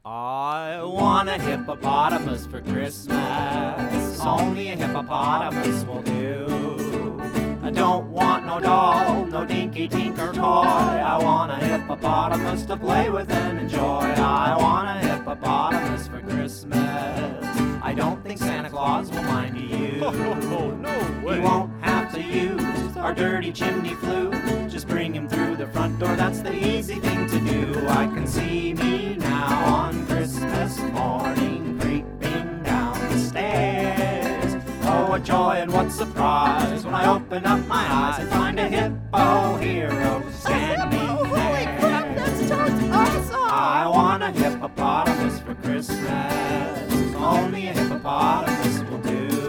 I want a hippopotamus for Christmas. Only a hippopotamus will do. I don't want no doll, no dinky tinker toy. I want a hippopotamus to play with and enjoy. I want a hippopotamus for Christmas. I don't think Santa Claus will mind you. Oh, no way. He won't have to use our dirty chimney flue. Just bring him through the front door, that's the easy thing to do. I can see me now on Christmas morning creeping down the stairs. Oh, what joy and what surprise when I open up my eyes and find a hippo hero standing there. Holy crap, that sounds awesome! I want a hippopotamus for Christmas. Only a hippopotamus will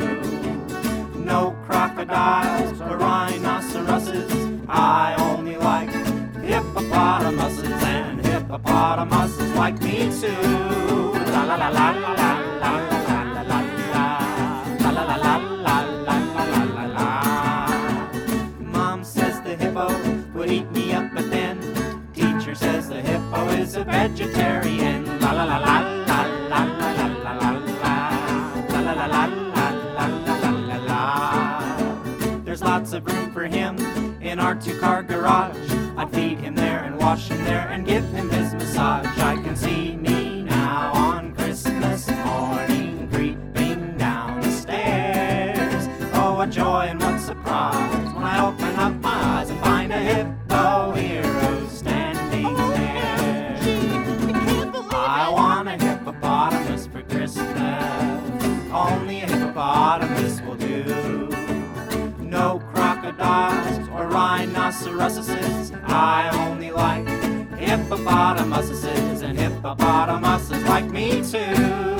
do. No crocodiles or rhinoceroses. I only like hippopotamuses, and hippopotamuses like me too. La la la la la la la la la la la la la la la la la. Mom says the hippo would eat me up, but then teacher says the hippo is a vegetarian. La la la la la la la la la la la la la la la la la. There's lots of room for him in our two-car garage. I'd feed him there and wash him there and give him his massage. I can see me now on Christmas morning creeping down the stairs. Oh, what joy and what surprise when I open up my eyes and find a hippo hero standing there. I want a hippopotamus for Christmas. Only a hippopotamus will do. No crocodiles or rhinoceroses. I only like hippopotamuses, and hippopotamuses like me too.